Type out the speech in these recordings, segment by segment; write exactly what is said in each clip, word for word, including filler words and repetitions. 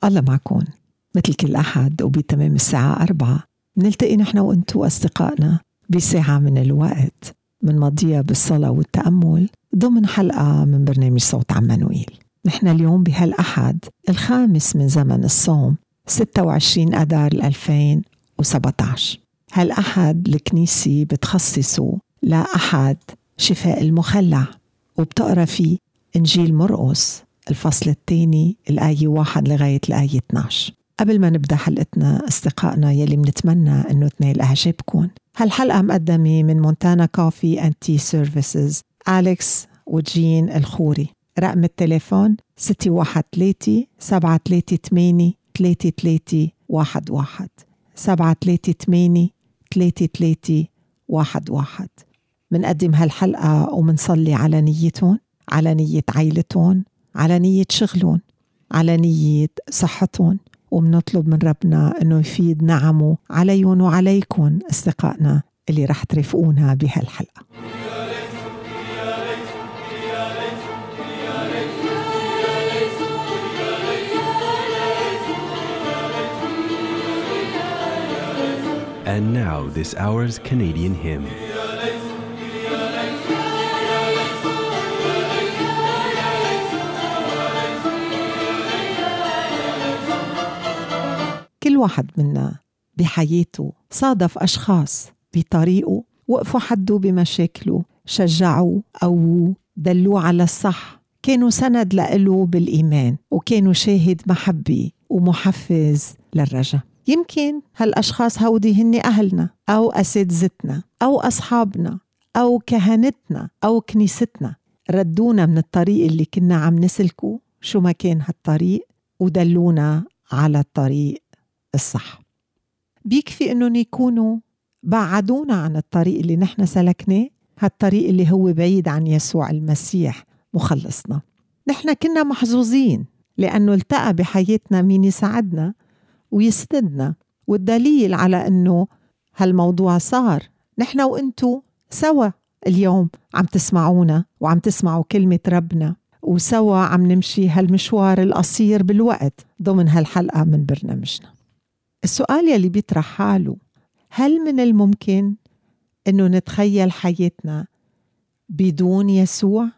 الله معكم. مثل كل أحد وبتمام الساعة أربعة نلتقي نحن وأنتو أصدقائنا بساعة من الوقت من مضيها بالصلاة والتأمل ضمن حلقة من برنامج صوت عمانوئيل. نحن اليوم بهالأحد الخامس من زمن الصوم ستة وعشرين أذار ألفين وسبعة عشر. هالأحد الكنيسة بتخصصه لأحد شفاء المخلع، وبتقرأ فيه إنجيل مرقس الفصل الثاني الآية واحد لغاية الآية اثني عشر. قبل ما نبدأ حلقتنا أصدقائنا يلي منتمنى أنه تنال إعجابكم، هالحلقة مقدمة من مونتانا كوفي أند تي سيرفيسز، أليكس وجين الخوري. رقم التليفون ستة واحد ثلاثة سبعة ثلاثة ثمانية ثلاثة ثلاثة واحد واحد سبعة ثلاثة ثمانية ثلاثة ثلاثة واحد واحد. منقدم هالحلقة ومنصلي على نيتهم، على نية عائلتهم، على نية شغلهم، على نية صحتهم، ومنطلب من ربنا أنه يفيد نعمه عليهم وعليكم أصدقائنا اللي رح ترافقونا بهالحلقة. And now this hour's Canadian hymn. كل واحد منا بحياته صادف أشخاص بطريقه وقفوا حدوا بمشاكله، شجعوه، قووه، دلوه على الصح، كانوا سند لإله بالإيمان، وكانوا شاهد محبة ومحفز للرجاء. يمكن هالأشخاص هودي هن أهلنا أو أساتذتنا أو أصحابنا أو كهنتنا أو كنيستنا، ردونا من الطريق اللي كنا عم نسلكه شو ما كان هالطريق ودلونا على الطريق الصح. بيكفي أنهم يكونوا بعدونا عن الطريق اللي نحن سلكناه، هالطريق اللي هو بعيد عن يسوع المسيح مخلصنا. نحن كنا محظوظين لأنه التقى بحياتنا مين يساعدنا ويسندنا، والدليل على أنه هالموضوع صار نحن وإنتو سوا اليوم عم تسمعونا وعم تسمعوا كلمة ربنا، وسوا عم نمشي هالمشوار القصير بالوقت ضمن هالحلقة من برنامجنا. السؤال يلي بيطرح حاله، هل من الممكن أنه نتخيل حياتنا بدون يسوع؟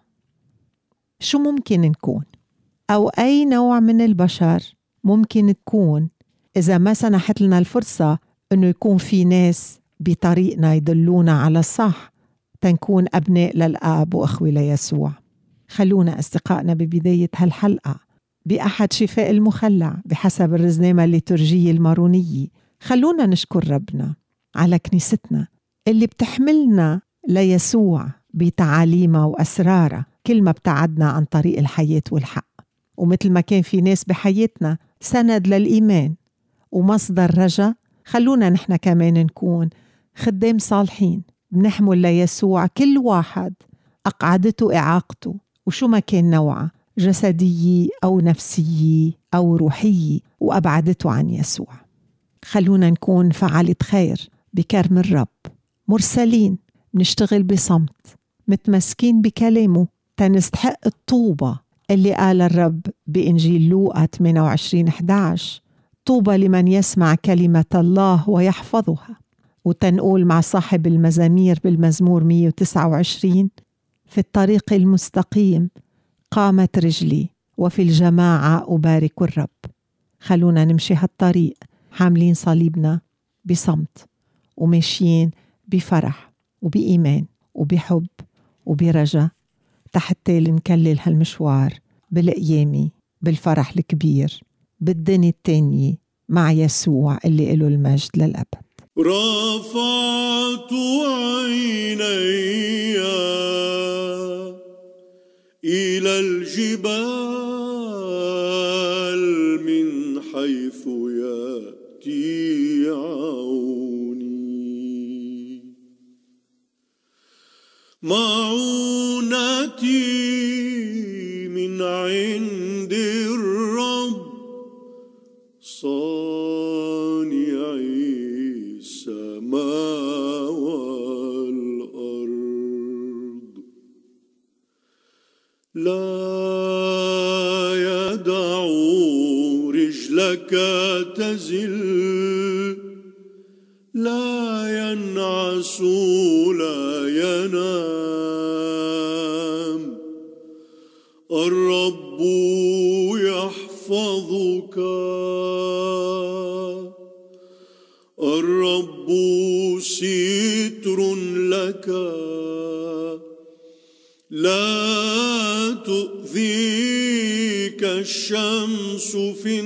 شو ممكن نكون؟ أو أي نوع من البشر ممكن تكون إذا ما سنحت لنا الفرصة أنه يكون في ناس بطريقنا يدلونا على الصح تنكون أبناء للآب وأخوة ليسوع؟ خلونا أصدقائنا ببداية هالحلقة بأحد شفاء المخلع بحسب الرزنامة الليتورجية المارونية. خلونا نشكر ربنا على كنيستنا اللي بتحملنا ليسوع بتعاليمها وأسرارها كل ما ابتعدنا عن طريق الحياة والحق. ومثل ما كان في ناس بحياتنا سند للإيمان ومصدر رجاء، خلونا نحن كمان نكون خدام صالحين بنحمل ليسوع كل واحد أقعدته إعاقته وشو ما كان نوعه، جسدية أو نفسية أو روحية، وأبعدته عن يسوع. خلونا نكون فعالة خير بكرم الرب، مرسلين نشتغل بصمت، متمسكين بكلامه تنستحق الطوبة اللي قال الرب بإنجيل لوقا ثمانية وعشرين إحدى عشر: طوبى لمن يسمع كلمة الله ويحفظها. وتنقول مع صاحب المزامير بالمزمور مئة وتسعة وعشرين: في الطريق المستقيم قامت رجلي وفي الجماعة أبارك الرب. خلونا نمشي هالطريق حاملين صليبنا بصمت وماشيين بفرح وبإيمان وبحب وبرجاء تحتى نكلل هالمشوار بالقيامة بالفرح الكبير بالدنيا التانية مع يسوع اللي له المجد للأبد. رفعت عيني إلى الجبال من حيث يأتي عوني، معونتي من عند الرب صانع السماء والأرض. لا يدع رجلي لك تزل، لا ينعس لا ينام. الرب يحفظك، الرب ستر لك، لا تؤذيك الشمس في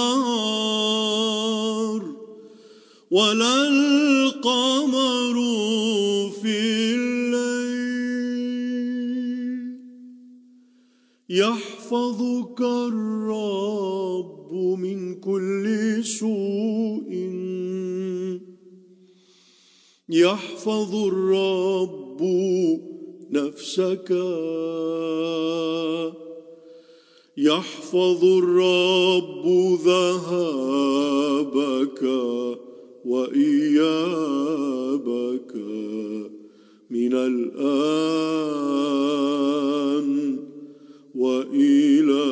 النهار ولا القمر في الليل. يحفظك الرب من كل سوء، يحفظ الرب نفسك، يحفظ الرب ذهابك وإيابك من الآن وإلى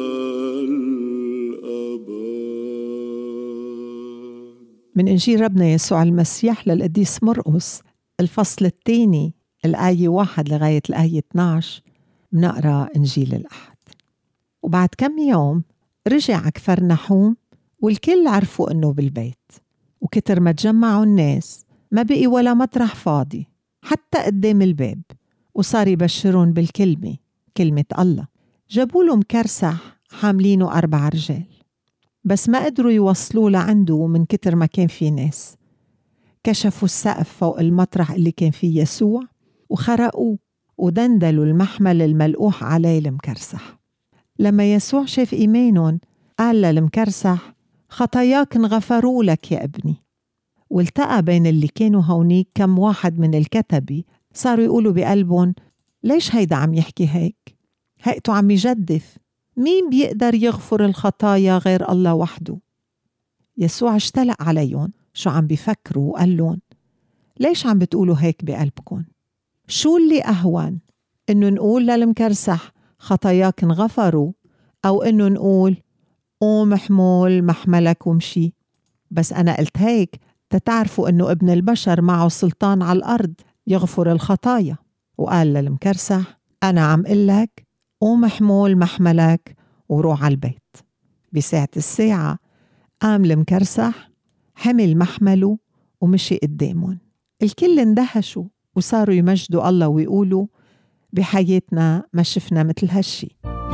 الأبد. من إنجيل ربنا يسوع المسيح للقديس مرقس الفصل الثاني الآية واحد لغاية الآية اثني عشر بنقرأ إنجيل الأحد. وبعد كم يوم رجع كفرنحوم، والكل عرفوا إنه بالبيت، وكتر ما تجمعوا الناس ما بقي ولا مطرح فاضي حتى قدام الباب، وصار يبشرون بالكلمة، كلمة الله. جابوا له مكرسح حاملينه أربع رجال، بس ما قدروا يوصلوا لعنده من كتر ما كان في ناس. كشفوا السقف فوق المطرح اللي كان فيه يسوع وخرقوه ودندلوا المحمل الملقوح عليه المكرسح. لما يسوع شاف إيمانهم قال للمكرسح: خطاياك انغفروا لك يا ابني. والتقى بين اللي كانوا هونيك كم واحد من الكتبة، صاروا يقولوا بقلبهم: ليش هيدا عم يحكي هيك؟ هيئته عم يجدف، مين بيقدر يغفر الخطايا غير الله وحده؟ يسوع اشتلق عليهم شو عم بيفكروا وقال لهم: ليش عم بتقولوا هيك بقلبكم؟ شو اللي أهون، إنه نقول للمكرسح خطاياك انغفروا، أو إنه نقول قوم حمول محملك ومشي؟ بس أنا قلت هيك تتعرفوا إنه ابن البشر معه سلطان على الأرض يغفر الخطايا. وقال للمكرسح: أنا عم قلك قوم حمول محملك وروح على البيت. بساعة الساعة قام المكرسح، حمل محمله ومشي قدامهم. الكل اندهشوا وصاروا يمجدوا الله ويقولوا: بحياتنا ما شفنا مثل هالشي.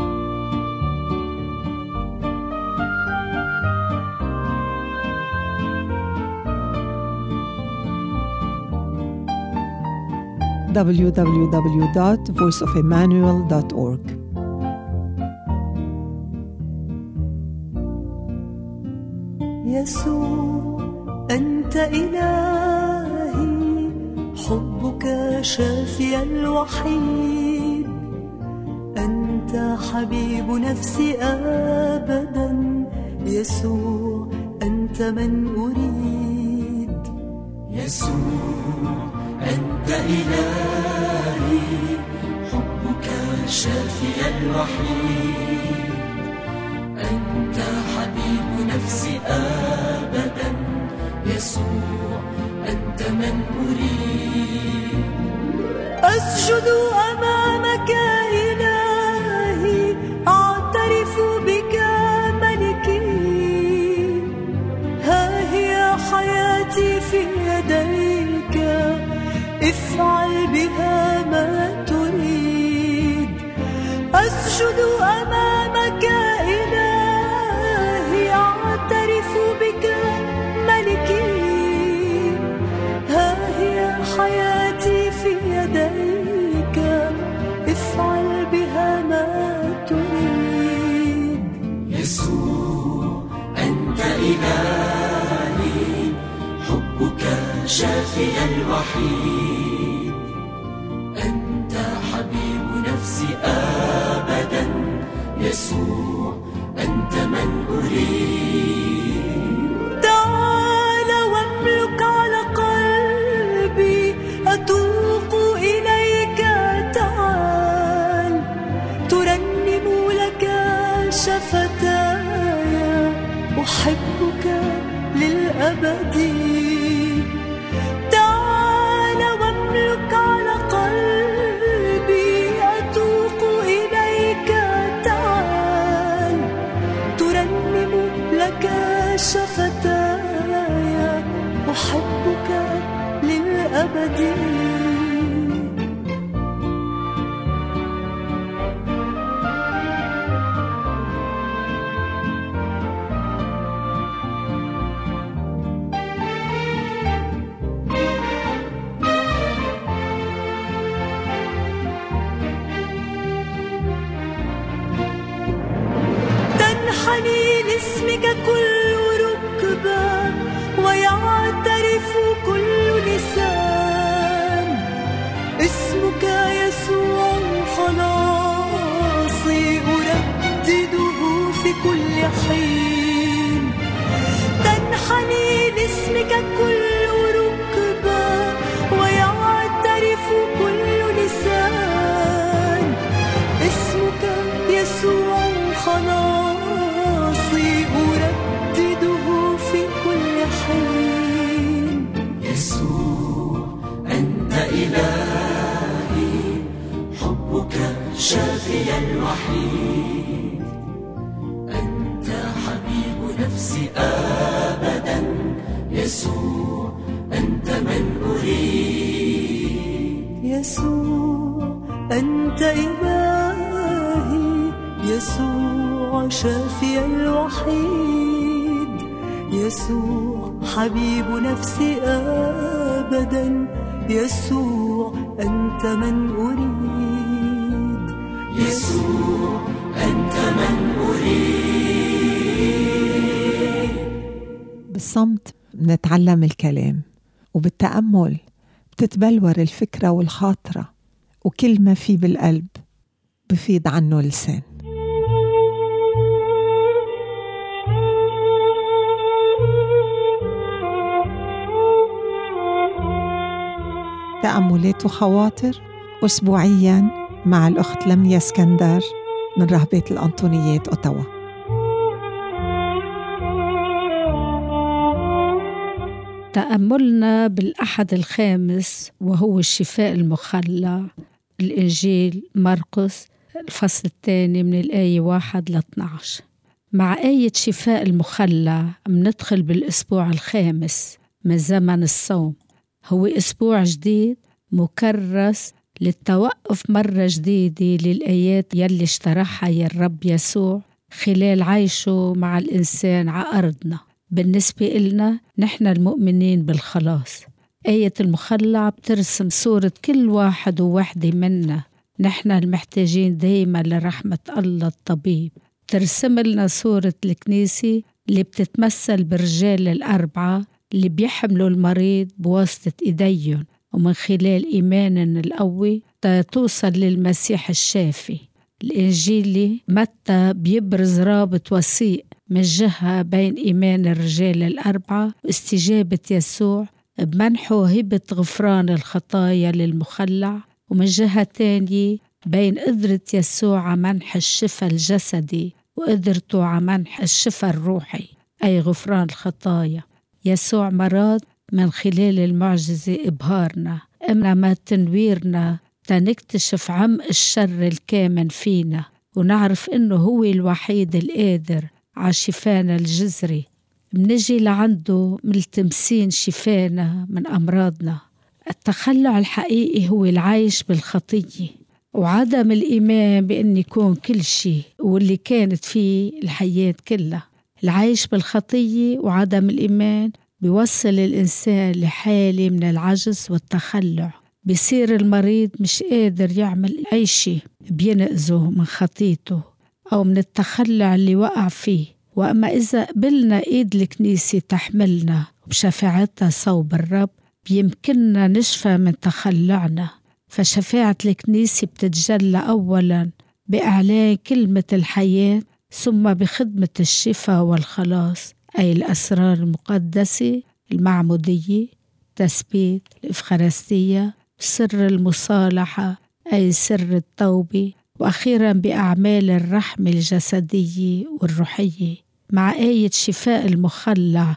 دبليو دبليو دبليو دوت فويس اوف إيمانويل دوت أورج. يسوع أنت إلهي، حبك شافي الوحيد، أنت حبيب نفسي أبدا، يسوع أنت من أريد. يسوع أنت إلهي، حبك شافي الوحيد، أنت حبيب نفسي أبدا، يسوع أنت من أريد. أسجد أمامك إلهي، أعترف بك ملكي، ها هي حياتي في يديك، افعل بها ما تريد. أسجد أمامك إلهي، أعترف بك ملكي، ها هي حياتي في يديك، افعل بها ما تريد. يسوع أنت إلهي، حبك شافي الوحيد، أنت حبيب نفسي أبدا، يسوع أنت من أريد. تعال واملك على قلبي، أتوق إليك، تعال ترنم لك شفتاي، أحبك أحبك للأبد. تنحني لاسمك كل ركبة ويعترف كل لسان، اسمك يسوع خلاصي أردده في كل حين. تنحني لاسمك كل ركبة ويعترف كل لسان، اسمك يسوع خلاصي أردده في كل حين. يسوع أنت إلهي، حبك شافي الوحيد، أنت حبيب نفسي أبدا. يسوع أنت من أريد. يسوع أنت إلهي، يسوع شافي الوحيد، يسوع حبيب نفسي أبدا. يسوع أنت من أريد. يسوع أنت من أريد. بالصمت بنتعلم الكلام، وبالتأمل بتتبلور الفكرة والخاطرة، وكل ما في بالقلب بفيض عنه لسان. تأملات وخواطر أسبوعياً مع الأخت لميا اسكندر من رهبة الأنطونيات أوتاوا. تأملنا بالأحد الخامس وهو الشفاء المخلع، الإنجيل مرقس الفصل الثاني من الآية واحد ل اثني عشر. مع آية شفاء المخلع بندخل بالأسبوع الخامس من زمن الصوم. هو أسبوع جديد مكرس للتوقف مرة جديدة للآيات يلي اشترحها يا الرب يسوع خلال عيشه مع الإنسان على أرضنا. بالنسبة إلنا نحن المؤمنين بالخلاص، آية المخلع بترسم صورة كل واحد وواحدة منا، نحن المحتاجين دايما لرحمة الله الطبيب. ترسم لنا صورة الكنيسة اللي بتتمثل بالرجال الأربعة اللي بيحملوا المريض بواسطة إيديهم، ومن خلال إيماننا القوي توصل للمسيح الشافي. الإنجيلي متى بيبرز رابط وثيق من جهة بين إيمان الرجال الأربعة واستجابة يسوع بمنحه هبة غفران الخطايا للمخلع، ومن جهة تانية بين قدرة يسوع على منح الشفاء الجسدي وقدرته على منح الشفاء الروحي أي غفران الخطايا. يسوع مراد من خلال المعجزة إبهارنا، إنما تنويرنا تنكتشف عمق الشر الكامن فينا، ونعرف إنه هو الوحيد القادر على شفانا الجذري. منجي لعنده ملتمسين شفانا من أمراضنا. التخلع الحقيقي هو العيش بالخطية وعدم الإيمان بأن يكون كل شيء واللي كانت فيه الحياة كلها. العيش بالخطية وعدم الإيمان بيوصل الإنسان لحالة من العجز والتخلع، بيصير المريض مش قادر يعمل أي شيء، بينقذه من خطيته أو من التخلع اللي وقع فيه. وأما إذا قبلنا إيد الكنيسة تحملنا بشفاعتها صوب الرب بيمكننا نشفى من تخلعنا. فشفاعة الكنيسة بتتجلى أولا بإعلان كلمة الحياة، ثم بخدمة الشفاء والخلاص أي الأسرار المقدسة، المعمودية، تثبيت، الإفخارستية، سر المصالحة أي سر التوبة، وأخيرا بأعمال الرحمة الجسدية والروحية. مع آية شفاء المخلع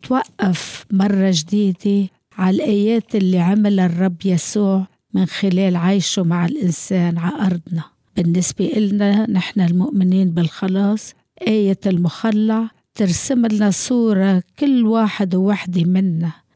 نتوقف مرة جديدة على الآيات اللي عمل الرب يسوع من خلال عيشه مع الإنسان على أرضنا. بالنسبة إلنا نحن المؤمنين بالخلاص، آية المخلع ترسم لنا صورة كل واحد وواحدة منا،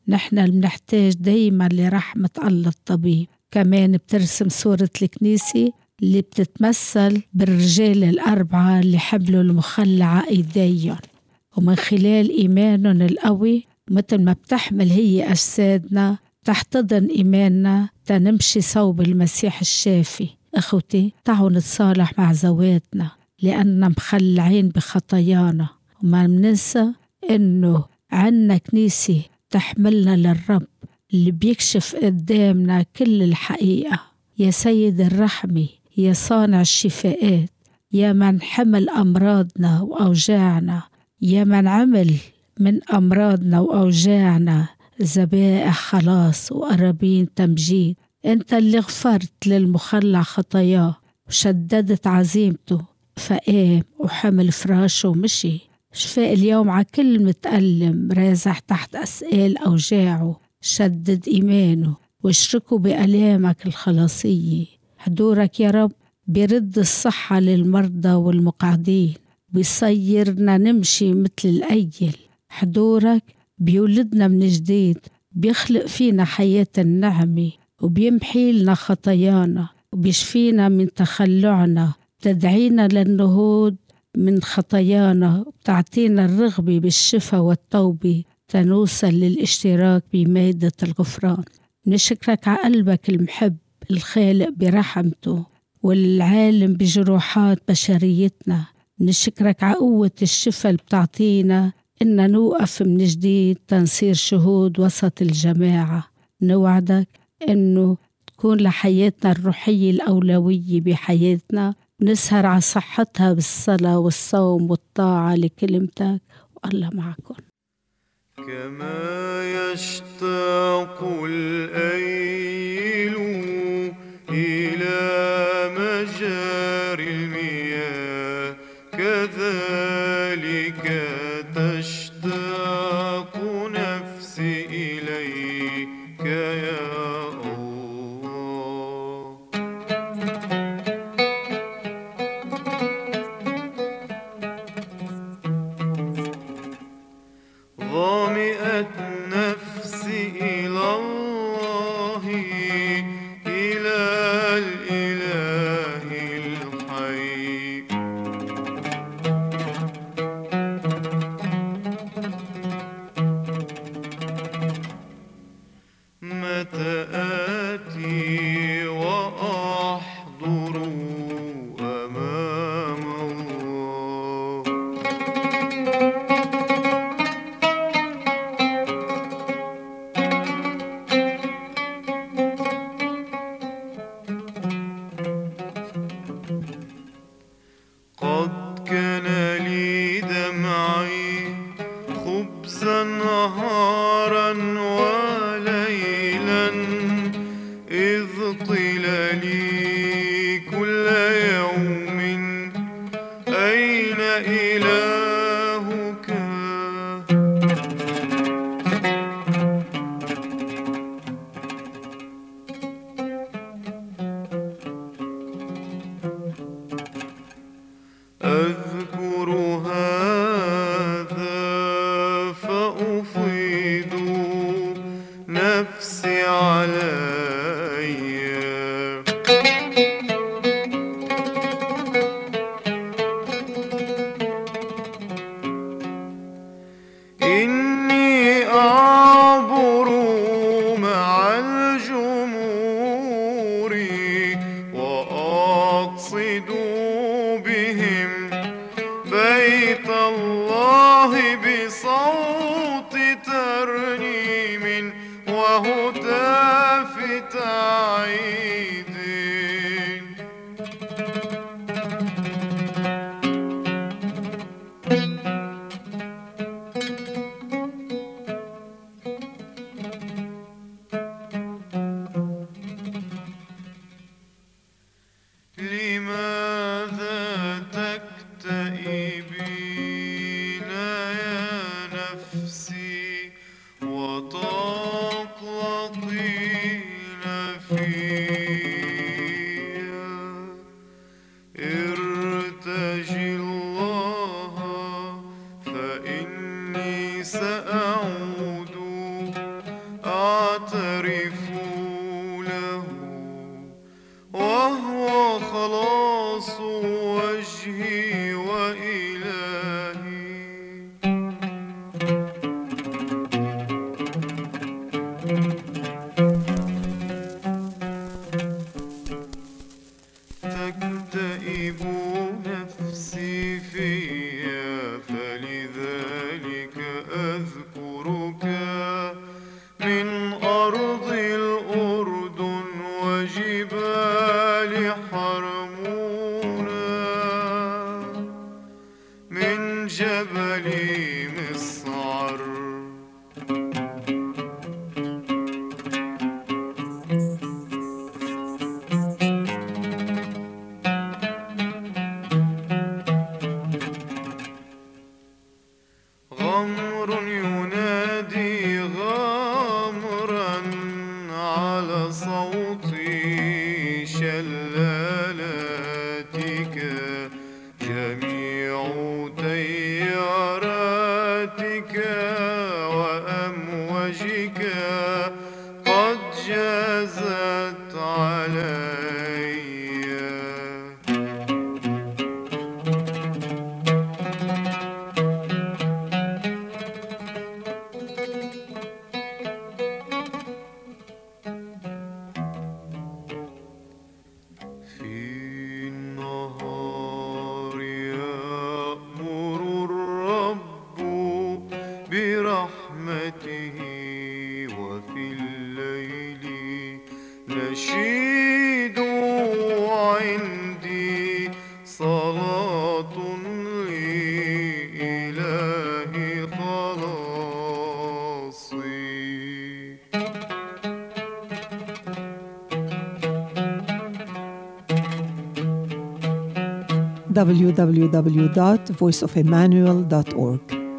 نحن اللي بنحتاج دايما لرحمة الله الطبيب. كمان بترسم صورة الكنيسة اللي بتتمثل بالرجال الأربعة اللي حملوا المخلعة إيديهم، ومن خلال إيمانهم القوي مثل ما بتحمل هي أجسادنا تحتضن إيماننا تنمشي صوب المسيح الشافي. أخوتي، تعالوا نتصالح مع ذواتنا لأننا مخلعين بخطايانا، وما مننسى إنه عنا كنيسة تحملنا للرب اللي بيكشف قدامنا كل الحقيقة. يا سيد الرحمة، يا صانع الشفاءات، يا من حمل أمراضنا وأوجاعنا، يا من عمل من أمراضنا وأوجاعنا ذبائح خلاص وقرابين تمجيد. أنت اللي غفرت للمخلع خطاياه وشددت عزيمته فقام وحمل فراشه ومشي. شفاء اليوم على كل متألم رازح تحت أسئال أوجاعه. شدد إيمانه واشركه بألامك الخلاصية. حضورك يا رب بيرد الصحة للمرضى والمقعدين، بيصيرنا نمشي مثل الأيل. حضورك بيولدنا من جديد، بيخلق فينا حياة النعمة، وبيمحي لنا خطايانا، وبيشفينا من تخلعنا، تدعينا للنهوض من خطايانا، وبتعطينا الرغبة بالشفاء والتوبة تنوصل للاشتراك بمائدة الغفران. نشكرك على قلبك المحب الخالق برحمته والعالم بجروحات بشريتنا. نشكرك على قوة الشفاء اللي بتعطينا إن نوقف من جديد تنصير شهود وسط الجماعة. نوعدك إنه تكون لحياتنا الروحية الأولوية بحياتنا، نسهر على صحتها بالصلاة والصوم والطاعة لكلمتك، والله معكم. كما يشتاق الأيل إلى مجاري المياه، كذلك تشتاق نفسي إليك يا الله. ظامئت نفسي إلى الله، إلى الإله الحي. متى آتي وأحضر أمام الله. قد كان لي دمعي خبزا نهارا وليلا، إذ قيل لي كل يوم أين إلهك. أذكر هذا فأفيض نفسي علي. إني أعبر مع الجمهور وأقصد بهم بيت الله بصوت ترنيم وهتاف تعيد. لماذا تكتئبين يا نفسي وتقلقين واعترفوا له وهو خلاص وجهي وإلهي. تكتئب نفسي فيا فلذلك أذكرك من أرض الأردن وجبال حرمونا من جبل مصعر. غمر ينادي غامرا على صوت شلالاتك، جميع تياراتك وأمواجك قد جازت علي. برحمته وفي الليل نشيد عندي صلاة لإله خلاصي. دبليو دبليو دبليو دوت فويس اوف إيمانويل دوت أورج.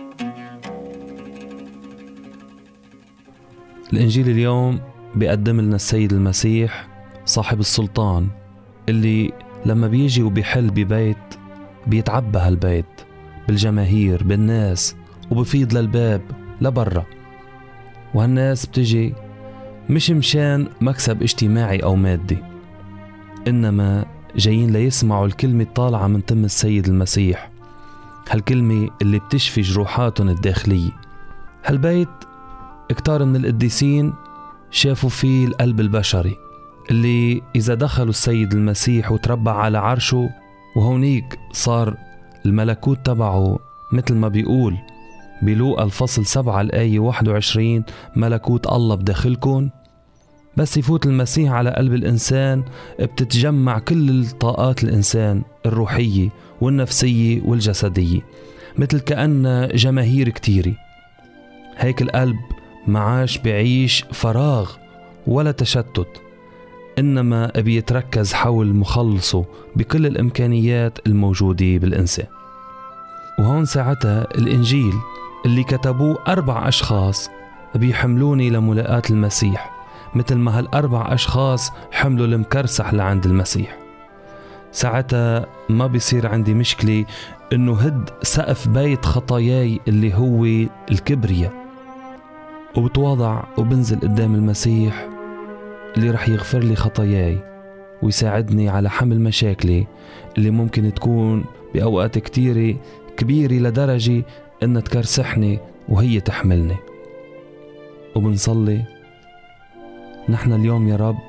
الإنجيل اليوم بيقدم لنا السيد المسيح صاحب السلطان اللي لما بيجي وبيحل ببيت بيتعبى هالبيت بالجماهير بالناس وبفيض للباب لبرا، وهالناس بتجي مش مشان مكسب اجتماعي أو مادي، إنما جايين ليسمعوا الكلمة الطالعة من تم السيد المسيح، هالكلمة اللي بتشفي جروحاتهم الداخلية. هالبيت اكتار من القديسين شافوا فيه القلب البشري اللي إذا دخلوا السيد المسيح وتربع على عرشه وهونيك صار الملكوت تبعه مثل ما بيقول بلوقا الفصل سبعة الآية واحد وعشرين ملكوت الله بداخلكم. بس يفوت المسيح على قلب الإنسان بتتجمع كل الطاقات الإنسان الروحية والنفسية والجسدية مثل كأن جماهير كتيرة. هيك القلب معاش بيعيش فراغ ولا تشتت، إنما بيتركز حول مخلصه بكل الإمكانيات الموجودة بالإنسان. وهون ساعتها الإنجيل اللي كتبوه أربع أشخاص بيحملوني لملاقاة المسيح مثل ما هالأربع أشخاص حملوا المكرسح لعند المسيح. ساعتها ما بيصير عندي مشكلة إنه هد سقف بيت خطاياي اللي هو الكبرياء، وبتواضع وبنزل قدام المسيح اللي رح يغفر لي خطاياي ويساعدني على حمل مشاكلي اللي ممكن تكون بأوقات كتيرة كبيرة لدرجة إنها تكرسحني وهي تحملني. وبنصلي نحن اليوم يا رب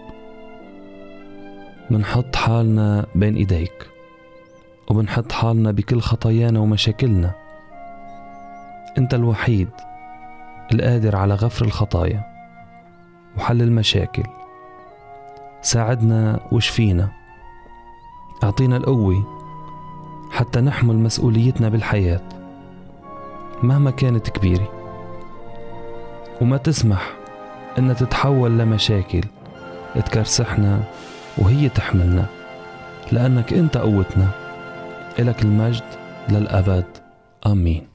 بنحط حالنا بين إيديك، وبنحط حالنا بكل خطايانا ومشاكلنا. أنت الوحيد القادر على غفر الخطايا وحل المشاكل. ساعدنا وشفينا، أعطينا القوة حتى نحمل مسؤوليتنا بالحياة مهما كانت كبيرة، وما تسمح إن تتحول لمشاكل تكرسحنا وهي تحملنا، لأنك أنت قوتنا. إلك المجد للأبد، آمين.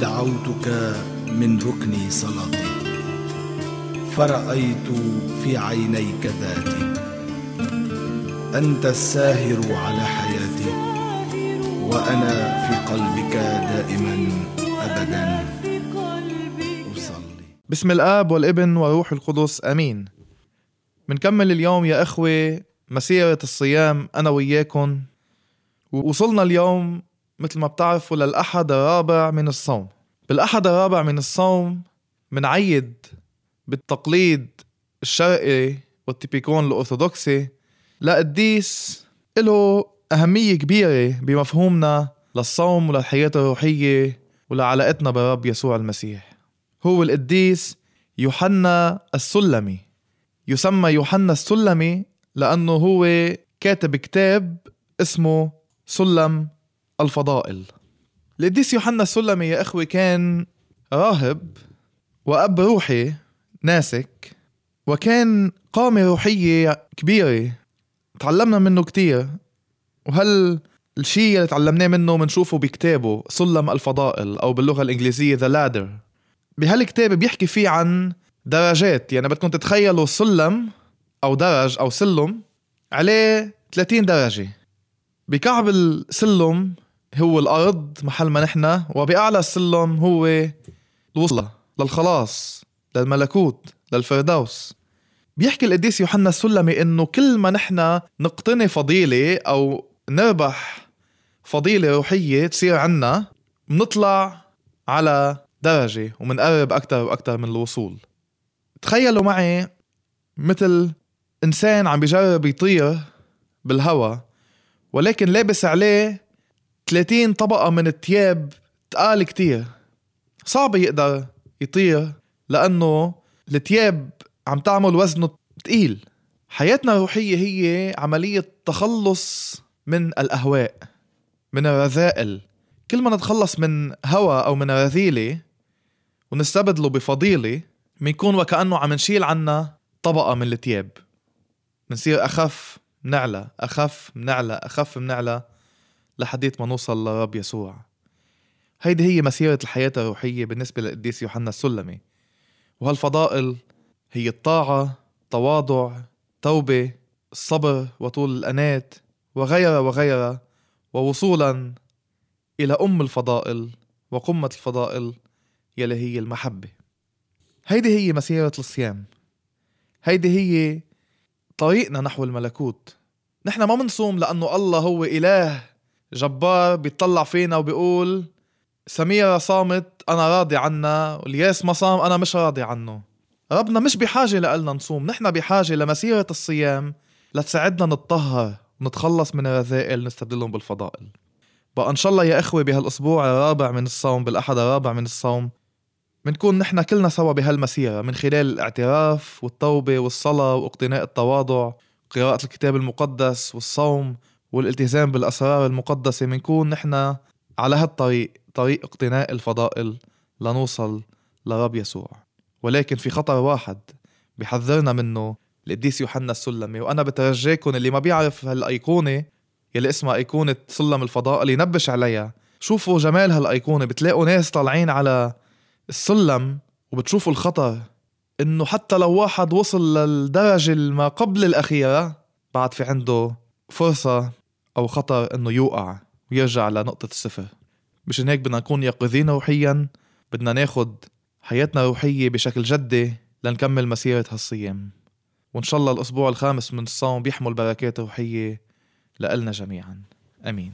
دعوتك من ركن صلاتي، فرأيت في عينيك ذاتي. أنت الساهر على حياتي، وأنا في قلبك دائما أبدا أصلي. بسم الآب والابن والروح القدس آمين. منكمل اليوم يا أخوة مسيرة الصيام أنا وياكم، ووصلنا اليوم مثل ما بتعرفوا للأحد الرابع من الصوم. بالأحد الرابع من الصوم منعيد بالتقليد الشرقي والتيبيكون الأرثوذكسي لقديس له أهمية كبيرة بمفهومنا للصوم وللحياة الروحية ولعلاقتنا بالرب يسوع المسيح. هو القديس يوحنا السلمي. يسمى يوحنا السلمي لأنه هو كاتب كتاب اسمه سلم الفضائل. القديس يوحنا السلمي يا أخوي كان راهب وأب روحي ناسك، وكان قامة روحية كبيرة تعلمنا منه كتير. وهل الشيء اللي تعلمناه منه منشوفه بكتابه سلم الفضائل، أو باللغة الإنجليزية The Ladder. بهالكتاب بيحكي فيه عن درجات، يعني بدكم تتخيلوا سلم أو درج أو سلم عليه ثلاثين درجة. بكعب السلم هو الأرض محل ما نحن، وبأعلى السلم هو الوصلة للخلاص، للملكوت، للفردوس. بيحكي القديس يوحنا السلمي إنه كل ما نحن نقتني فضيلة أو نربح فضيلة روحية تصير عنا، منطلع على درجة ومنقرب أكتر وأكتر من الوصول. تخيلوا معي مثل إنسان عم بيجرب يطير بالهواء، ولكن لابس عليه ثلاثين طبقة من التياب تقال كتير، صعب يقدر يطير لأنه التياب عم تعمل وزنه تقيل. حياتنا الروحية هي عملية تخلص من الأهواء، من الرذائل. كل ما نتخلص من هوا أو من رذيلة ونستبدله بفضيلة، منكون وكأنه عم نشيل عنا طبقة من التياب، منصير أخف منعلى أخف منعلى أخف منعلى لحديت ما نوصل لرب يسوع. هيدي هي مسيرة الحياة الروحية بالنسبة للقديس يوحنا السلمي. وهالفضائل هي الطاعة، تواضع، توبة، الصبر وطول الأنات وغيرها وغيرها، ووصولا إلى أم الفضائل وقمة الفضائل يلي هي المحبة. هيدي هي مسيرة الصيام، هيدي هي طريقنا نحو الملكوت. نحن ما منصوم لأنه الله هو إله جبار بيطلع فينا وبيقول سميرة صامت أنا راضي عنها، والياس ما صام أنا مش راضي عنه. ربنا مش بحاجة لألنا نصوم، نحن بحاجة لمسيرة الصيام لتساعدنا نتطهر ونتخلص من الرذائل نستبدلهم بالفضائل. بقى إن شاء الله يا أخوة بهالأسبوع الرابع من الصوم، بالأحد الرابع من الصوم، منكون نحن كلنا سوا بهالمسيرة من خلال الاعتراف والتوبة والصلاة واقتناء التواضع، قراءة الكتاب المقدس والصوم والالتزام بالأسرار المقدسة. منكون نحن على هالطريق، طريق اقتناء الفضائل لنوصل لرب يسوع. ولكن في خطر واحد بيحذرنا منه القديس يوحنا السلمي، وأنا بترجاكم اللي ما بيعرف هالأيقونة يلي اسمها أيقونة سلم الفضائل ينبش عليها. شوفوا جمال هالأيقونة، بتلاقوا ناس طالعين على السلم وبتشوفوا الخطر إنه حتى لو واحد وصل للدرجة ما قبل الأخيرة بعد في عنده فرصة أو خطر إنه يوقع ويرجع لنقطة الصفر. مشان هيك بدنا نكون يقظين روحيا، بدنا ناخد حياتنا روحية بشكل جدي لنكمل مسيرة هالصيام. وإن شاء الله الأسبوع الخامس من الصوم بيحمل بركات روحية لألنا جميعا. أمين.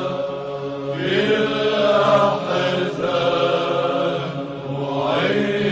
Amen.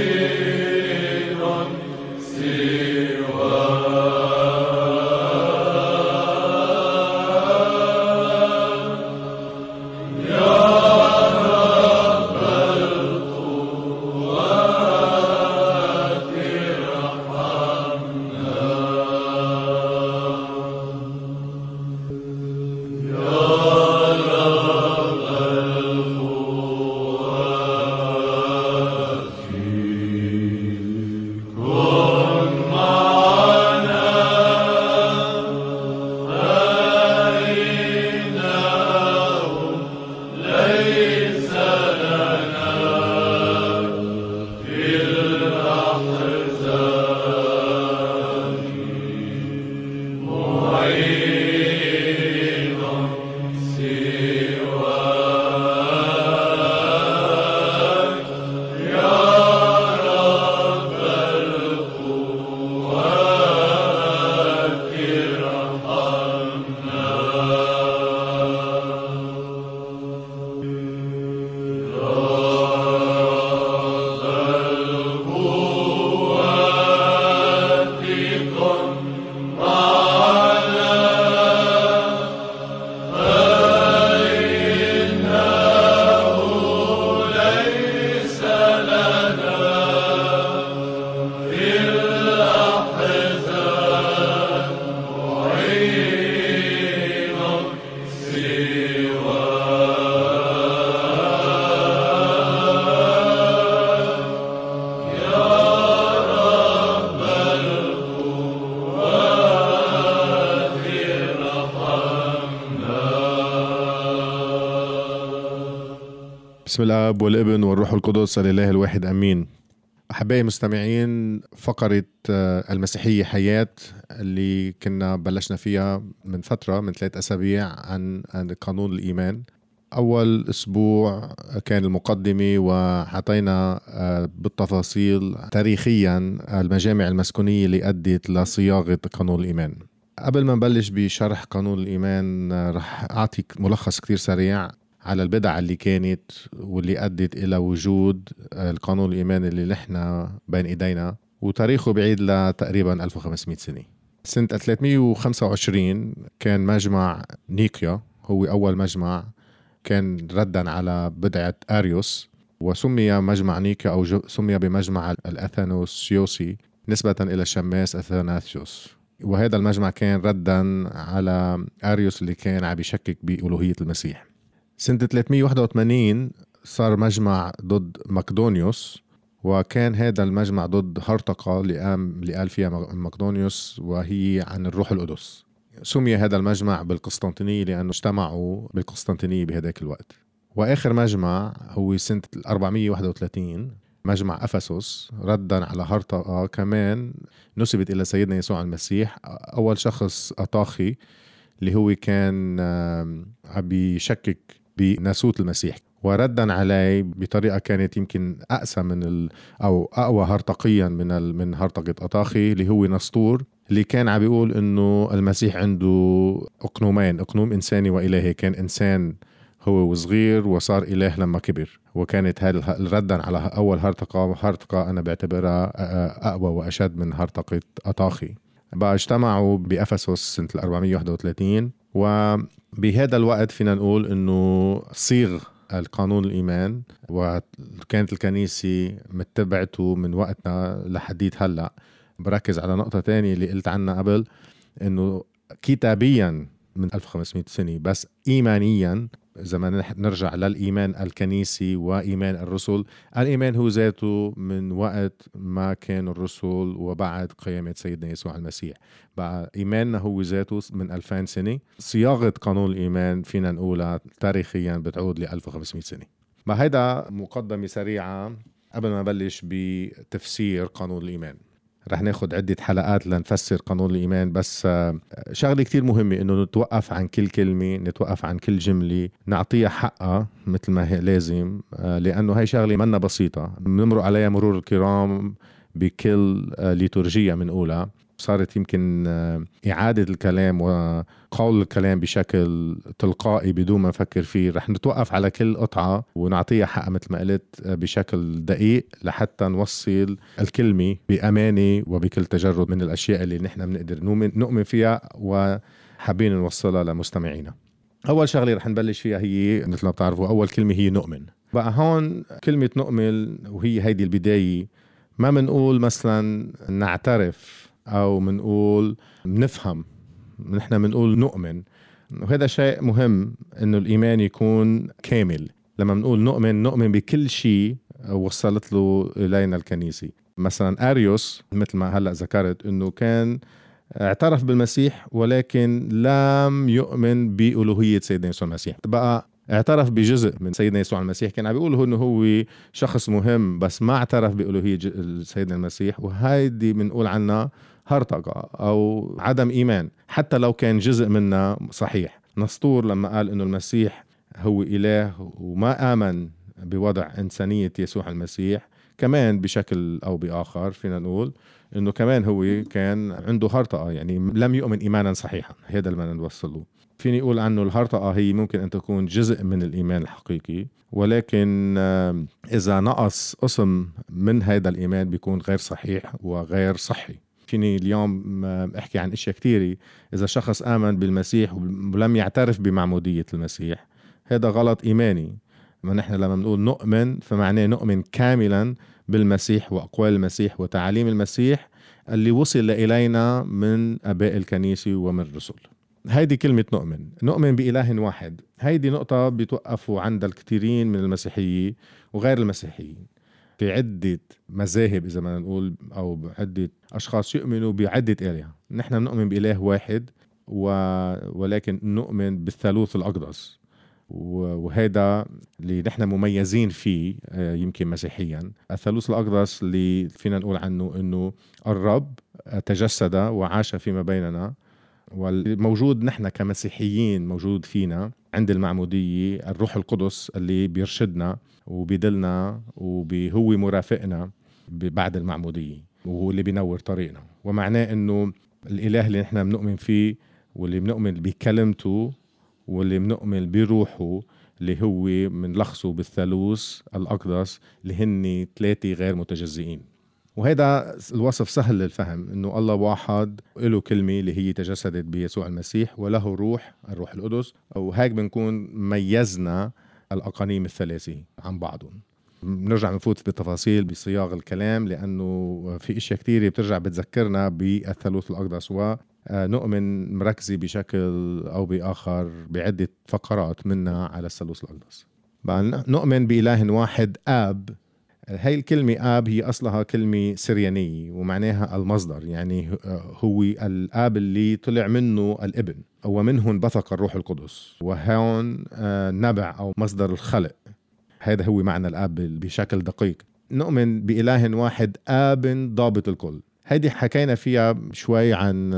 باسم الآب والابن والروح القدس الإله الواحد أمين. أحبائي المستمعين، فقرة المسيحية حياة اللي كنا بلشنا فيها من فترة من ثلاث أسابيع عن قانون الإيمان. أول أسبوع كان المقدمة وحطينا بالتفاصيل تاريخيا المجامع المسكونية اللي أدت لصياغة قانون الإيمان. قبل ما نبلش بشرح قانون الإيمان رح أعطيك ملخص كتير سريع على البدع اللي كانت واللي أدت إلى وجود القانون الإيمان اللي نحن بين إيدينا، وتاريخه بعيد لتقريبا ألف وخمسمائة سنة. سنة ثلاثمائة وخمسة وعشرين كان مجمع نيقيا، هو أول مجمع كان ردا على بدعة أريوس، وسمي مجمع نيقيا أو سمي بمجمع الأثنوسيوسي نسبة إلى الشماس أثناسيوس. وهذا المجمع كان ردا على أريوس اللي كان عم يشكك بألوهية المسيح. سنة ثلاثمائة وواحد وثمانين صار مجمع ضد مقدونيوس، وكان هذا المجمع ضد هرطقة اللي قام اللي قال فيها مقدونيوس وهي عن الروح القدس. سمي هذا المجمع بالقسطنطينية لأنه اجتمعوا بالقسطنطينية بهذاك الوقت. وآخر مجمع هو سنة أربعمائة وواحد وثلاثين مجمع أفسس، ردا على هرطقة كمان نسبت إلى سيدنا يسوع المسيح، أول شخص أطاخي اللي هو كان عم يشكك بناسوت المسيح، وردا عليه بطريقة كانت يمكن أقسى من ال أو أقوى هرطقيا من ال من هرطقة أطاخي اللي هو نسطور، اللي كان عم بيقول إنه المسيح عنده أقنومين، أقنوم إنساني وإلهي. كان إنسان هو وصغير وصار إله لما كبر. وكانت هذا ردا على أول هرطقة، هرطقة أنا بعتبرها أقوى وأشد من هرطقة أطاخي. بقى اجتمعوا بأفسس سنة أربعمائة وواحد وثلاثين، وبهذا الوقت فينا نقول إنه صيغ القانون الإيمان، وكانت الكنيسة متبعته من وقتنا لحديت هلأ. بركز على نقطة تانية اللي قلت عنها قبل، إنه كتابيا من ألف وخمسمائة سنة، بس إيمانيا إذا ما نرجع للإيمان الكنيسي وإيمان الرسل، الإيمان هو ذاته من وقت ما كان الرسل وبعد قيامة سيدنا يسوع المسيح. بقى إيماننا هو ذاته من ألفين سنة. صياغة قانون الإيمان فينا نقولها تاريخيا بتعود ل ألف وخمسمائة سنة. ما هيدا مقدمة سريعة قبل ما نبلش بتفسير قانون الإيمان. رح ناخد عدة حلقات لنفسر قانون الإيمان، بس شغلة كتير مهمة إنه نتوقف عن كل كلمة، نتوقف عن كل جملة، نعطيها حقها مثل ما هي لازم، لأنه هاي شغلة منا بسيطة نمرق عليها مرور الكرام بكل ليتورجية من أولى. صارت يمكن إعادة الكلام وقول الكلام بشكل تلقائي بدون ما نفكر فيه. رح نتوقف على كل قطعة ونعطيها حق مثل ما قلت بشكل دقيق لحتى نوصل الكلمة بأمانة وبكل تجرد من الأشياء اللي نحن بنقدر نؤمن فيها وحابين نوصلها لمستمعينا. أول شغلة رح نبلش فيها هي مثل ما بتعرفوا أول كلمة هي نؤمن. بقى هون كلمة نؤمن وهي هيدي البداية، ما منقول مثلا نعترف أو منقول نفهم، نحن منقول نؤمن. وهذا شيء مهم إنه الإيمان يكون كامل. لما منقول نؤمن نؤمن بكل شيء وصلت له إلينا الكنيسة. مثلا أريوس مثل ما هلأ ذكرت إنه كان اعترف بالمسيح ولكن لم يؤمن بألوهية سيدنا يسوع المسيح. بقى اعترف بجزء من سيدنا يسوع المسيح، كان عم بيقول إنه هو شخص مهم بس ما اعترف بألوهية سيدنا المسيح، وهيدي بنقول عنها هرطقة أو عدم إيمان حتى لو كان جزء منها صحيح. نسطور لما قال إنه المسيح هو إله وما آمن بوضع إنسانية يسوع المسيح، كمان بشكل أو بآخر فينا نقول إنه كمان هو كان عنده هرطقة، يعني لم يؤمن إيمانا صحيحا. هذا اللي بدنا نوصله. فيني أقول عنه الهرطقة هي ممكن أن تكون جزء من الإيمان الحقيقي، ولكن إذا نقص قسم من هذا الإيمان بيكون غير صحيح وغير صحي. فيني اليوم أحكي عن إشياء كتيرة. إذا شخص آمن بالمسيح ولم يعترف بمعمودية المسيح، هذا غلط إيماني. ما نحن لما نقول نؤمن فمعناه نؤمن كاملا بالمسيح وأقوال المسيح وتعاليم المسيح اللي وصل إلينا من أباء الكنيسة ومن الرسل. هيدي كلمة نؤمن. نؤمن بإله واحد. هيدي نقطة بتوقفوا عند الكثيرين من المسيحيين وغير المسيحيين. في عدة مذاهب إذا ما نقول أو عدة أشخاص يؤمنوا بعدة آلهة. نحن نؤمن بإله واحد و... ولكن نؤمن بالثالوث الأقدس. وهذا اللي نحن مميزين فيه يمكن مسيحيا. الثالوث الأقدس اللي فينا نقول عنه أنه الرب تجسد وعاش فيما بيننا، والموجود نحن كمسيحيين موجود فينا عند المعمودية الروح القدس اللي بيرشدنا وبيدلنا وهو مرافقنا بعد المعمودية، وهو اللي بينور طريقنا. ومعناه أنه الإله اللي نحن بنؤمن فيه واللي بنؤمن بكلمته واللي بنؤمن بروحه اللي هو منلخصه بالثالوث الأقدس اللي هن ثلاثة غير متجزئين. وهذا الوصف سهل للفهم، إنه الله واحد له كلمة اللي هي تجسدت بيسوع المسيح وله روح الروح القدس، وهيك بنكون ميزنا الأقانيم الثلاثة عن بعضهم. بنرجع نفوت بالتفاصيل بصياغ الكلام لأنه في إشياء كتيرة بترجع بتذكرنا بالثالوث الأقدس، ونؤمن مركزي بشكل أو بآخر بعدة فقرات منا على الثالوث الأقدس. نؤمن بإله واحد آب. هاي الكلمة آب هي أصلها كلمة سريانية ومعناها المصدر، يعني هو الآب اللي طلع منه الابن ومنه انبثق الروح القدس، وهون نبع أو مصدر الخلق. هذا هو معنى الآب بشكل دقيق. نؤمن بإله واحد آب ضابط الكل. هيدي حكينا فيها شوي عن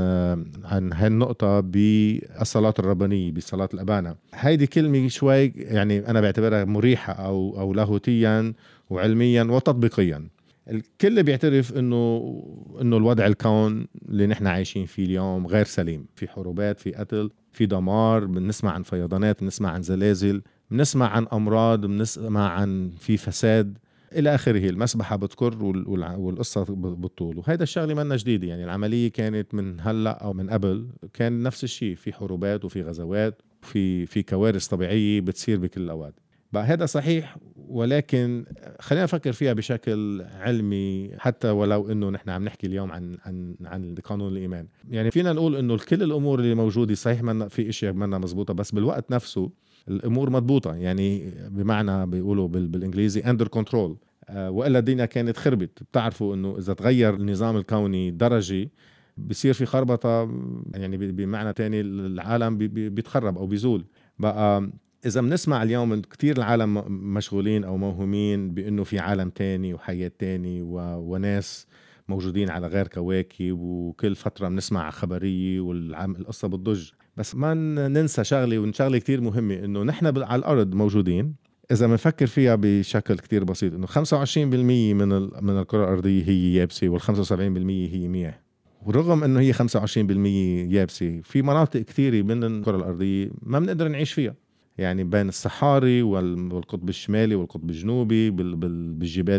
عن هالنقطة بالصلاة الربانية بالصلاة الأبانة. هيدي كلمة شوي يعني أنا بعتبرها مريحة أو أو لاهوتيا وعلميا وتطبيقيا. الكل بيعترف إنه إنه الوضع الكون اللي نحن عايشين فيه اليوم غير سليم، في حروبات، في قتل، في دمار، بنسمع عن فيضانات، بنسمع عن زلازل، بنسمع عن أمراض، بنسمع عن في فساد إلى آخره. المسبحة بتكر والقصة بالطول، وهذا الشغلة منا جديدة. يعني العملية كانت من هلأ أو من قبل كان نفس الشيء، في حروبات وفي غزوات وفي في كوارث طبيعية بتصير بكل الأوقات. بقى هذا صحيح، ولكن خلينا نفكر فيها بشكل علمي حتى ولو إنه نحن عم نحكي اليوم عن عن عن قانون الإيمان. يعني فينا نقول إنه كل الأمور اللي موجودة صحيح منا في إشياء منا مزبوطة، بس بالوقت نفسه الأمور مضبوطة، يعني بمعنى بيقولوا بالإنجليزي under control. أه وإلا الدنيا كانت خربت. بتعرفوا إنه إذا تغير النظام الكوني درجة بيصير في خربطة، يعني بمعنى تاني العالم بيتخرب أو بيزول. بقى إذا بنسمع اليوم كتير العالم مشغولين أو موهومين بأنه في عالم تاني وحياة تاني و... وناس موجودين على غير كواكب، وكل فترة بنسمع خبرية والقصة بتضج. بس ما ننسى شغلة، ونشغلة كتير مهمة، إنه نحن على الأرض موجودين. إذا بنفكر فيها بشكل كتير بسيط، إنه خمسة وعشرين بالمية من ال... من الكرة الأرضية هي يابسة، والخمسة وسبعين بالمية هي مياه. ورغم إنه هي خمسة وعشرين بالمية يابسة، في مناطق كتيرة من الكرة الأرضية ما بنقدر نعيش فيها. يعني بين الصحاري والقطب الشمالي والقطب الجنوبي بالجبال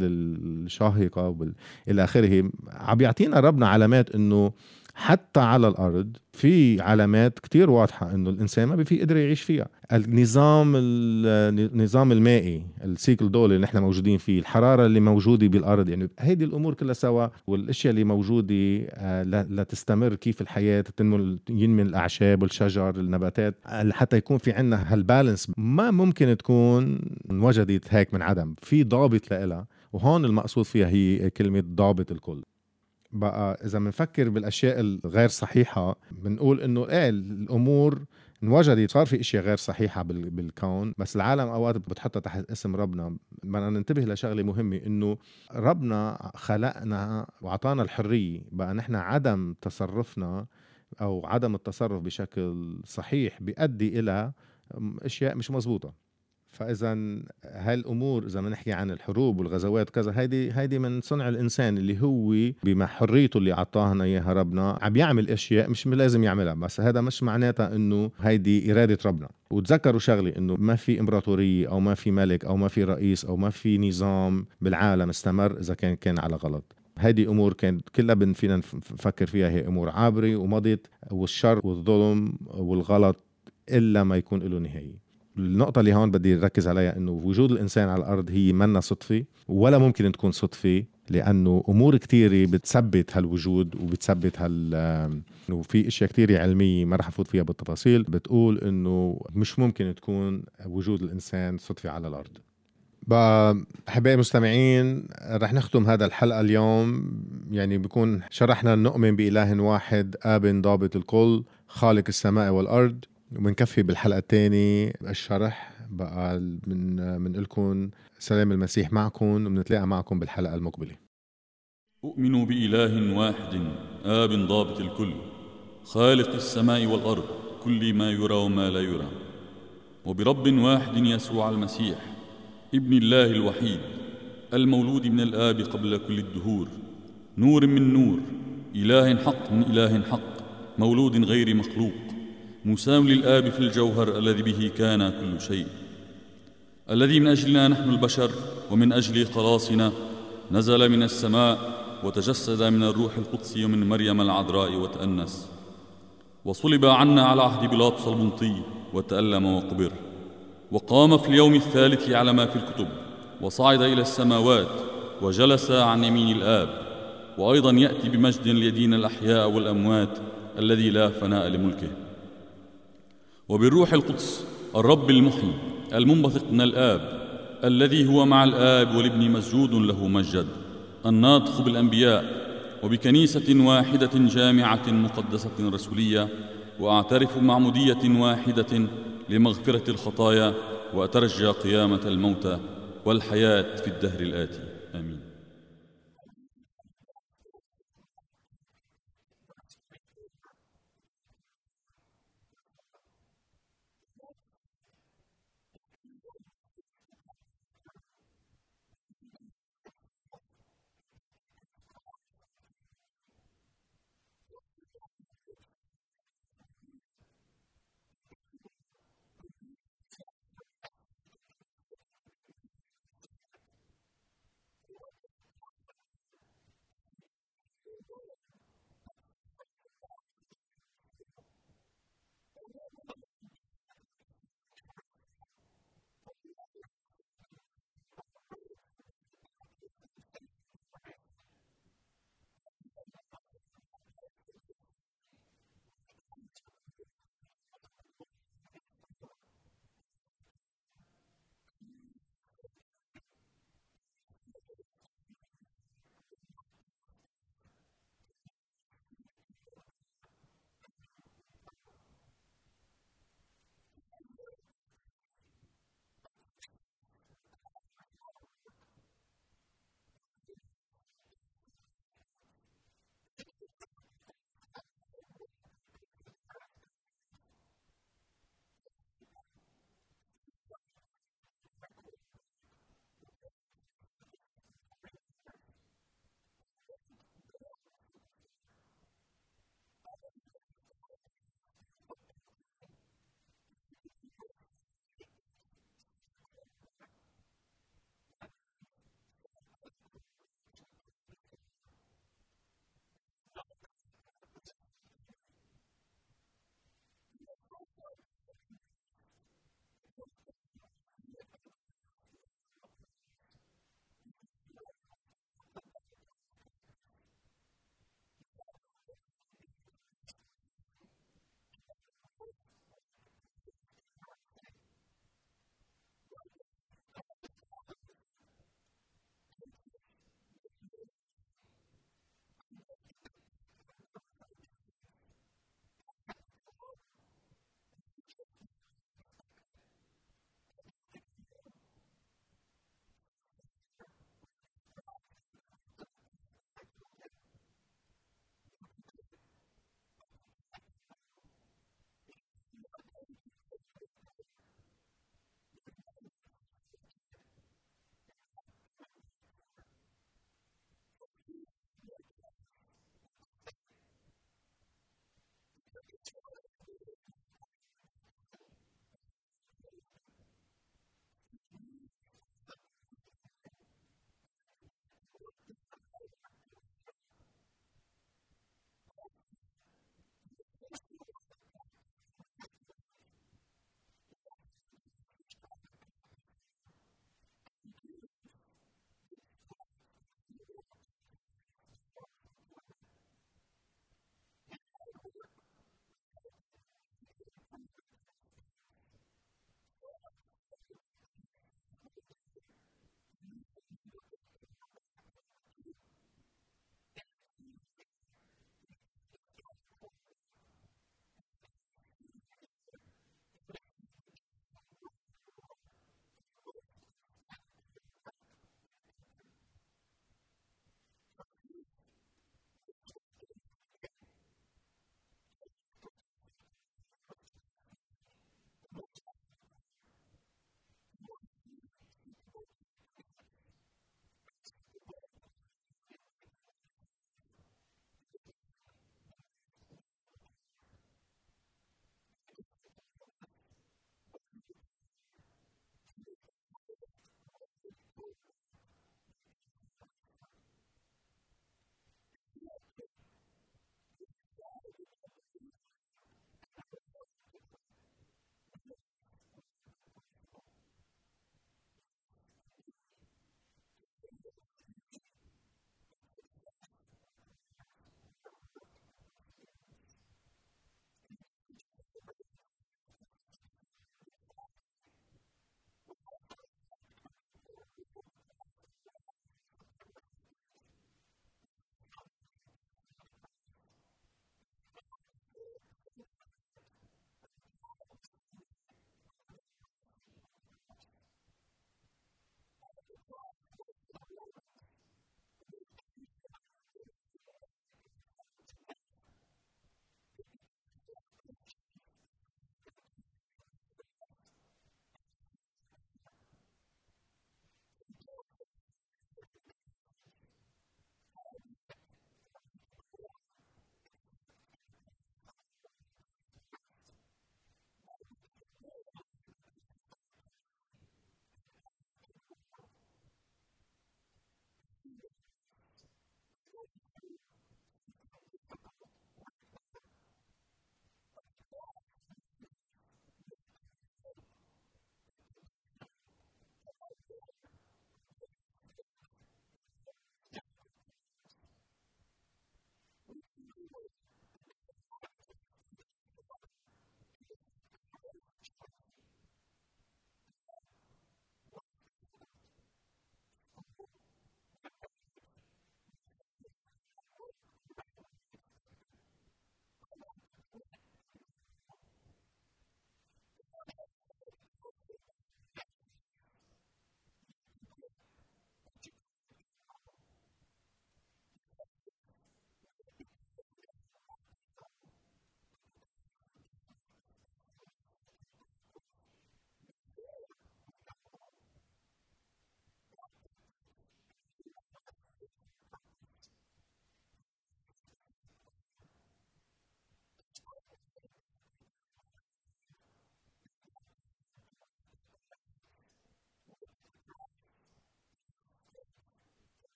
الشاهقة إلى آخره، عم يعطينا ربنا علامات إنه حتى على الأرض في علامات كتير واضحة إنه الإنسان ما بيفي قدر يعيش فيها. النظام النظام المائي، السيكل دول اللي نحن موجودين فيه، الحرارة اللي موجودة بالأرض، يعني هيدي الأمور كلها سوا، والأشياء اللي موجودة لا تستمر، كيف الحياة تنمو، ينمي الأعشاب والشجر النباتات، حتى يكون في عنا هالبالانس. ما ممكن تكون وجدت هيك من عدم، في ضابط لها. وهون المقصود فيها هي كلمة ضابط الكل. بقى إذا منفكر بالأشياء الغير صحيحة بنقول إنه إيه الأمور انوجدت، صار في إشياء غير صحيحة بالكون، بس العالم أوقات بتحطها تحت اسم ربنا. بدنا ننتبه لشغلة مهمة، إنه ربنا خلقنا وعطانا الحرية. بقى نحن عدم تصرفنا أو عدم التصرف بشكل صحيح بيؤدي إلى أشياء مش مزبوطة. فإذا هالأمور إذا ما نحكي عن الحروب والغزوات كذا، هيدي هيدي من صنع الإنسان اللي هو بما حريته اللي عطاهنا إياها ربنا عم يعمل أشياء مش لازم يعملها. بس هذا مش معناتها إنه هيدي إرادة ربنا. وتذكروا شغلة، إنه ما في إمبراطورية أو ما في ملك أو ما في رئيس أو ما في نظام بالعالم استمر إذا كان كان على غلط. هيدي أمور كانت كلها فينا نفكر فيها هي أمور عابرة ومضت، والشر والظلم والغلط إلا ما يكون له نهاية. النقطة اللي هون بدي ركز عليها إنه وجود الإنسان على الأرض هي منا صدفة ولا ممكن تكون صدفة، لأنه أمور كتيرة بتثبت هالوجود وبتثبت هال إنه في إشياء كتيرة علمية ما رح أفوت فيها بالتفاصيل بتقول إنه مش ممكن تكون وجود الإنسان صدفة على الأرض. أحبائي المستمعين، رح نختم هذا الحلقة اليوم. يعني بيكون شرحنا نؤمن بإله واحد آب ضابط الكل خالق السماء والأرض، وبنكفي بالحلقة الثانية الشرح بقى من من لكم سلام المسيح معكم، وبنتلاقى معكم بالحلقة المقبلة. أؤمن بإله واحد آب ضابط الكل، خالق السماء والأرض، كل ما يرى وما لا يرى، وبرب واحد يسوع المسيح ابن الله الوحيد، المولود من الآب قبل كل الدهور، نور من نور، إله حق من إله حق، مولود غير مخلوق، مساو للآب في الجوهر، الذي به كان كل شيء، الذي من أجلنا نحن البشر ومن أجل خلاصنا نزل من السماء وتجسد من الروح القدس ومن مريم العذراء وتأنس، وصلب عنا على عهد بيلاطس البنطي وتألم وقبر، وقام في اليوم الثالث على ما في الكتب، وصعد إلى السماوات وجلس عن يمين الآب، وأيضا يأتي بمجد ليدين الأحياء والأموات، الذي لا فناء لملكه، وبالروح القدس الرب المحيي المنبثق من الآب، الذي هو مع الآب والابن مسجود له مجد، الناطق بالأنبياء، وبكنيسة واحدة جامعة مقدسة رسولية، وأعترف معمودية واحدة لمغفرة الخطايا، وأترجى قيامة الموتى والحياة في الدهر الآتي. آمين.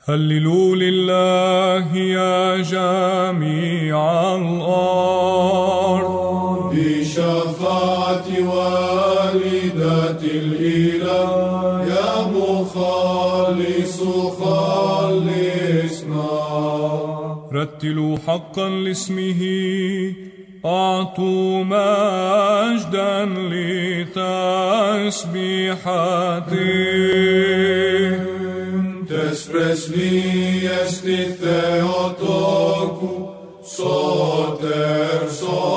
هللوا لله يا جميع الأرض بشفاعة والدة الإله يا مخلص خلصنا. رتلوا حقا لاسمه أعطوا مجدا لتسبيحته. Espresni esti Theotoku, soter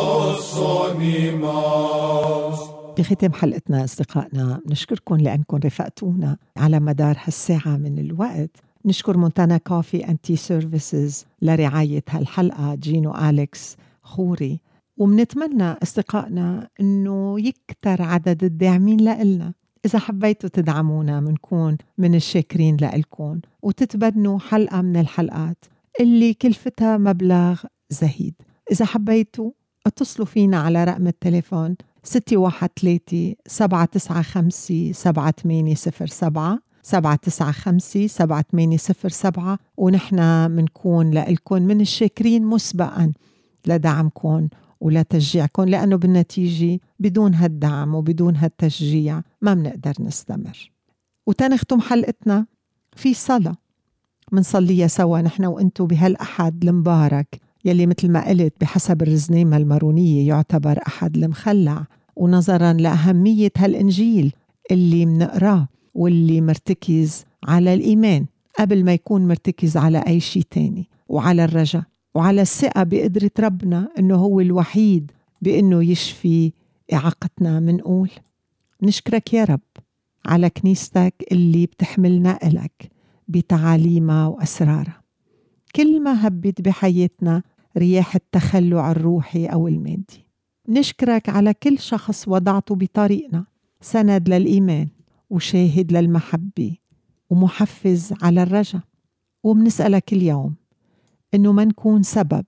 sosonimas. بختام حلقتنا أصدقائنا نشكركم لأنكم رفقتونا على مدار هالساعة من الوقت. نشكر مونتانا كوفي أنتي سيرفيسز لرعاية هالحلقة، جينو أليكس خوري. ومنتمنى أصدقائنا أنه يكتر عدد الداعمين لإلنا. إذا حبيتوا تدعمونا منكون من الشاكرين لإلكم، وتتبنوا حلقة من الحلقات اللي كلفتها مبلغ زهيد. إذا حبيتوا اتصلوا فينا على رقم التليفون ستة واحد ثلاثة سبعة تسعة خمسة سبعة ثمانية صفر سبعة سبعة تسعة خمسة سبعة ثمانية صفر سبعة، ونحن منكون لإلكم من الشاكرين مسبقا لدعمكم ولا تشجيعكم، لأنه بالنتيجة بدون هالدعم وبدون هالتشجيع ما بنقدر نستمر. وتنختم حلقتنا في صلاة منصليها سوا نحن وانتو بهالأحد المبارك يلي مثل ما قلت بحسب الرزنامة المارونية يعتبر أحد المخلع، ونظرا لأهمية هالإنجيل اللي منقراه واللي مرتكز على الإيمان قبل ما يكون مرتكز على أي شيء تاني، وعلى الرجاء وعلى الثقة بقدرة ربنا إنه هو الوحيد بإنه يشفي إعاقتنا. منقول نشكرك يا رب على كنيستك اللي بتحملنا إلك بتعاليمها وأسرارها. كل ما هبت بحياتنا رياح التخلع الروحي أو المادي. نشكرك على كل شخص وضعته بطريقنا سند للإيمان وشاهد للمحبة ومحفز على الرجاء. وبنسألك اليوم إنه ما نكون سبب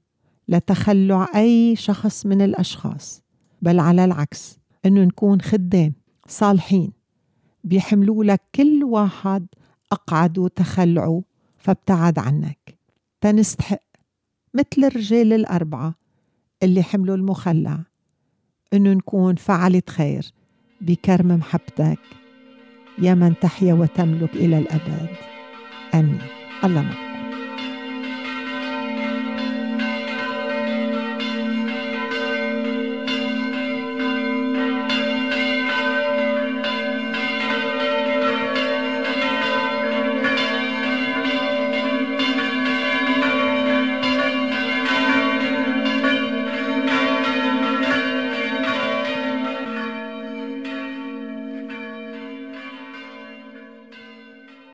لتخلع أي شخص من الأشخاص، بل على العكس إنه نكون خدام صالحين بيحملوا لك كل واحد أقعدوا تخلعوا فابتعد عنك، تنستحق مثل الرجال الأربعة اللي حملوا المخلع إنه نكون فعلة خير بكرم محبتك يا من تحيا وتملك إلى الأبد. آمين. الله معك.